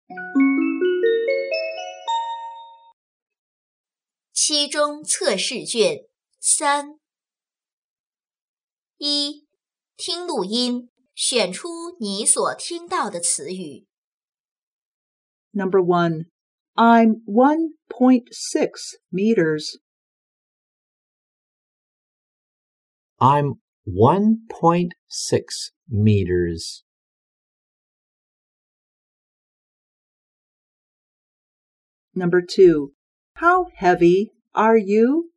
期中测试卷3。1. 听录音，选出你所听到的词语。 Number 1. I'm 1.6 meters. I'm 1.6 meters. Number 2. How heavy are you?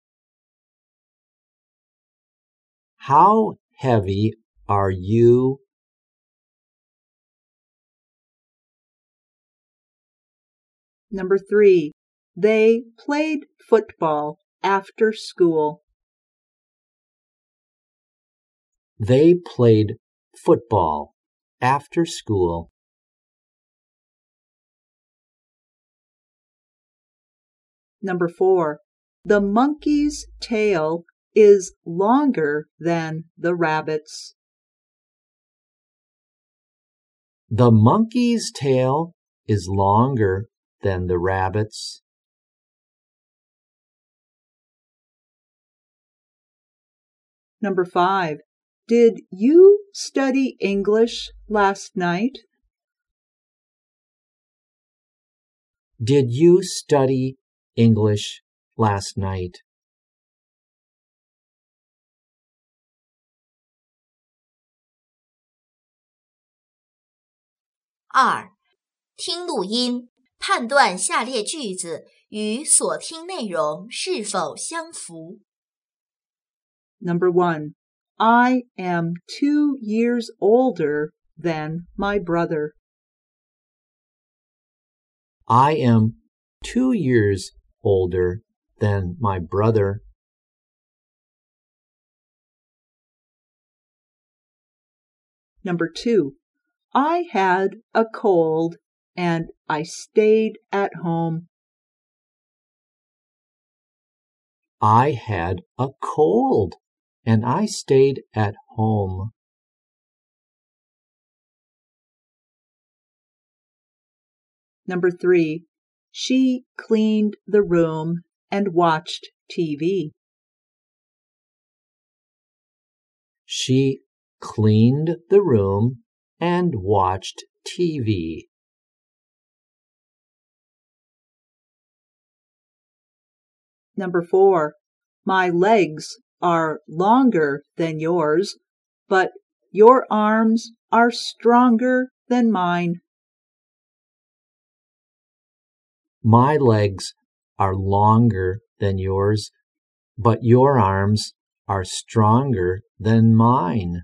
How heavy are you? Number 3. They played football after school. They played football after school. Number 4. The monkey's tail is longer than the rabbit's. The monkey's tail is longer than the rabbit's. Number 5. Did you study English last night? Did you study English last night? 2. 听录音，判断下列句子与所听内容是否相符。 Number 1. I am 2 years older than my brother. I am 2 years older than my brother. Number 2. I had a cold and I stayed at home. I had a cold and I stayed at home. Number 3. She cleaned the room and watched TV. She cleaned the room and watched TV. Number 4. My legs are longer than yours, but your arms are stronger than mine. My legs are longer than yours, but your arms are stronger than mine.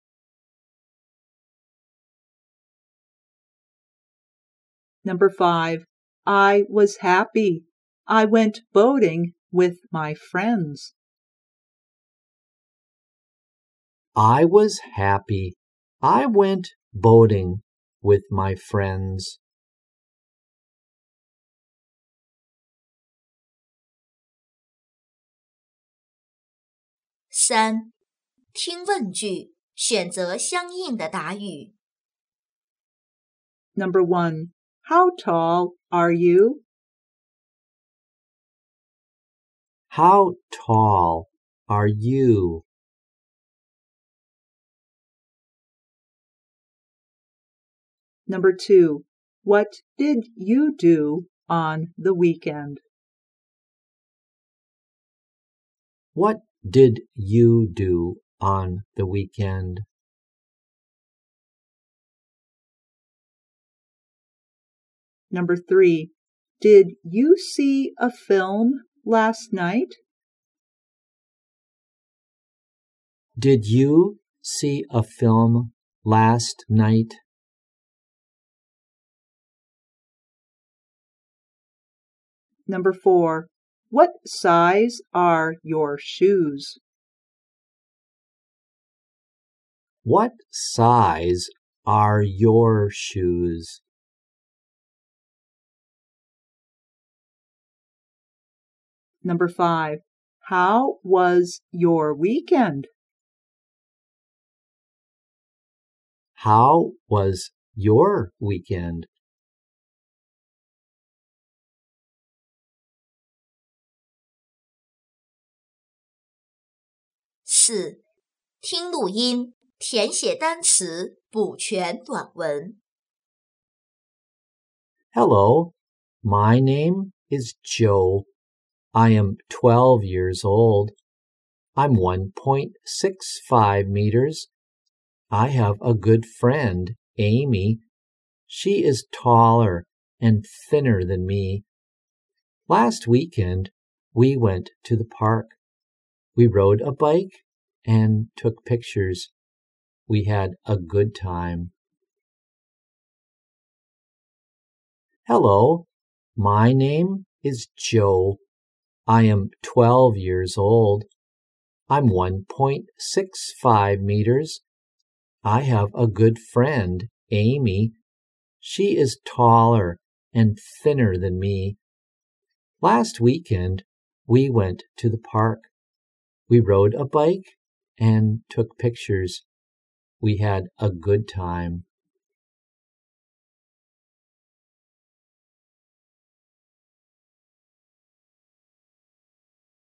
Number 5. I was happy. I went boating with my friends. I was happy. I went boating with my friends. 3. 听问句，选择相应的答语。 Number 1. How tall are you? How tall are you? Number 2. What did you do on the weekend? What did you do on the weekend? Number 3. Did you see a film last night? Did you see a film last night? Number 4. What size are your shoes? What size are your shoes? Number 5. How was your weekend? How was your weekend? 4. 听录音，填写单词，补全短文。 Hello, my name is Joe. I am 12 years old. I'm 1.65 meters. I have a good friend, Amy. She is taller and thinner than me. Last weekend, we went to the park. We rode a bike and took pictures. We had a good time. Hello, my name is Joe. I am 12 years old. I'm 1.65 meters. I have a good friend, Amy. She is taller and thinner than me. Last weekend, we went to the park. We rode a bike and took pictures. We had a good time.